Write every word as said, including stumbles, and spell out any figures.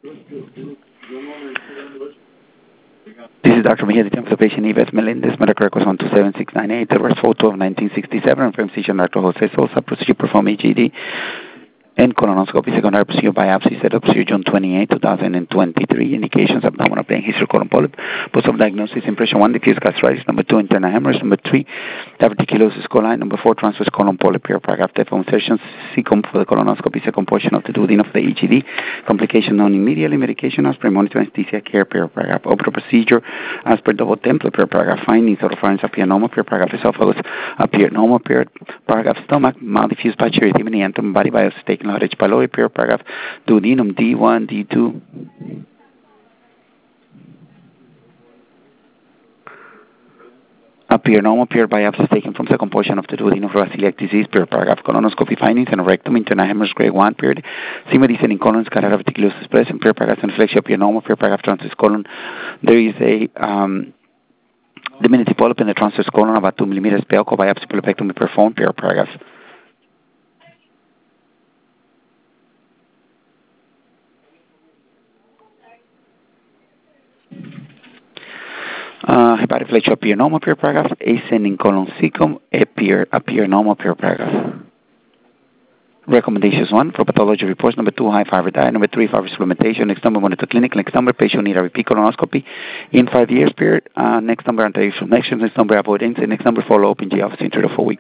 This is Doctor Mejia, the time for the patient Yves Melendez. Medical records one two seven six nine eight. The reverse photo of nineteen sixty-seven. And physician Doctor Jose Sosa. Procedure performed E G D and colonoscopy. Secondary procedure biopsy set up procedure June twenty-eighth, two thousand twenty-three. Indications abdominal pain, history colon polyp. Post of diagnosis impression one, diffuse gastritis. Number two, internal hemorrhage. Number three, diverticulosis coli. Number four, transverse colon polyp. Here, paragraph T-phone insertion. Second for the colonoscopy. Second portion of the duodenum of the E G D. Complication known immediately. Medication as per monitor anesthesia care. Per paragraph. Opera procedure as per double template. Per paragraph. Findings oropharynx appear normal. Per paragraph. Esophagus appear normal. Per paragraph. Stomach mild diffuse bacterioideum and body biopsy taken H. pylori. Per paragraph. Duodenum D one, D two. Appear normal. Per biopsy taken from second portion of the duodenum for celiac disease. Per paragraph. Colonoscopy findings and rectum internal hemorrhage grade one. Period. Sima descending colon scalar reticulosis present. Per paragraph. Inflection appear normal. Per paragraph. Transverse colon. There is a um, diminutive polyp in the transverse colon about two millimeters. Pelco biopsy polypectomy performed. Per paragraph. Uh, hepatic fletcher appear normal. Per paragraph. Ascending colon cecum appear appear normal. Per paragraph. Recommendations one for pathology reports. Number two, high fiber diet. Number three, fiber supplementation. Next number, monitor clinic. Next number, patient need a repeat colonoscopy in five years period. Uh, next number, anti-inflammation. Next number, avoidance. And next number, follow up in G office in three to four weeks.